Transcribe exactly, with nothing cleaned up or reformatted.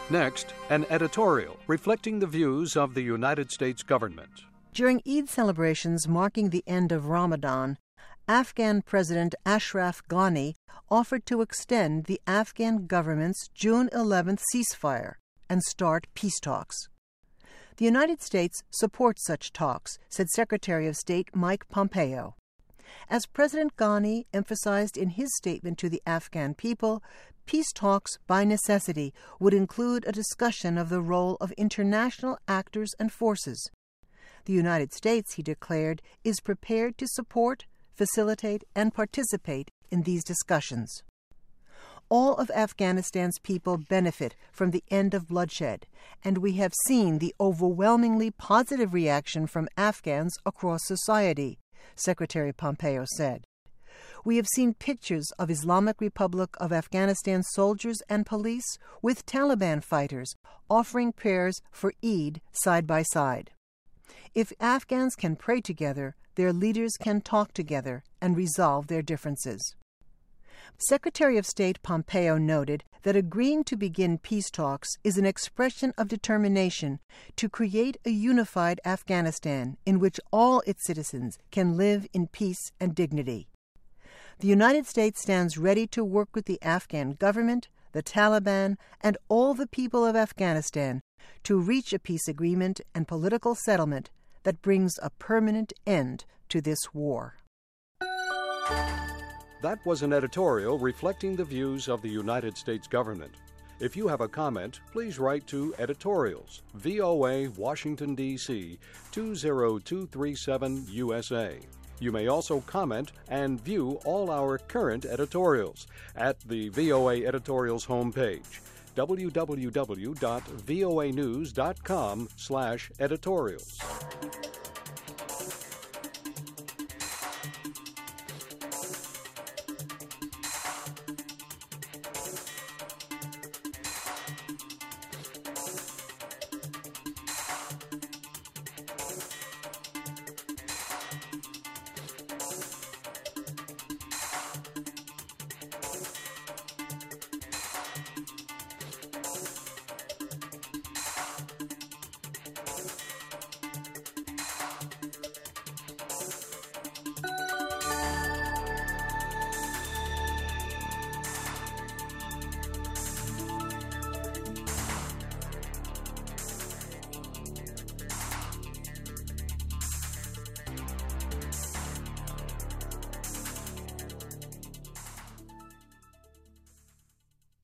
Next, an editorial reflecting the views of the United States government. During Eid celebrations marking the end of Ramadan, Afghan President Ashraf Ghani offered to extend the Afghan government's June eleventh ceasefire and start peace talks. The United States supports such talks, said Secretary of State Mike Pompeo. As President Ghani emphasized in his statement to the Afghan people, peace talks, by necessity, would include a discussion of the role of international actors and forces. The United States, he declared, is prepared to support, facilitate, and participate in these discussions. All of Afghanistan's people benefit from the end of bloodshed, and we have seen the overwhelmingly positive reaction from Afghans across society, Secretary Pompeo said. We have seen pictures of Islamic Republic of Afghanistan soldiers and police with Taliban fighters offering prayers for Eid side by side. If Afghans can pray together, their leaders can talk together and resolve their differences. Secretary of State Pompeo noted that agreeing to begin peace talks is an expression of determination to create a unified Afghanistan in which all its citizens can live in peace and dignity. The United States stands ready to work with the Afghan government, the Taliban, and all the people of Afghanistan to reach a peace agreement and political settlement that brings a permanent end to this war. That was an editorial reflecting the views of the United States government. If you have a comment, please write to Editorials, V O A, Washington, D C two zero two three seven, U S A. You may also comment and view all our current editorials at the V O A Editorials homepage, w w w dot voa news dot com slash editorials.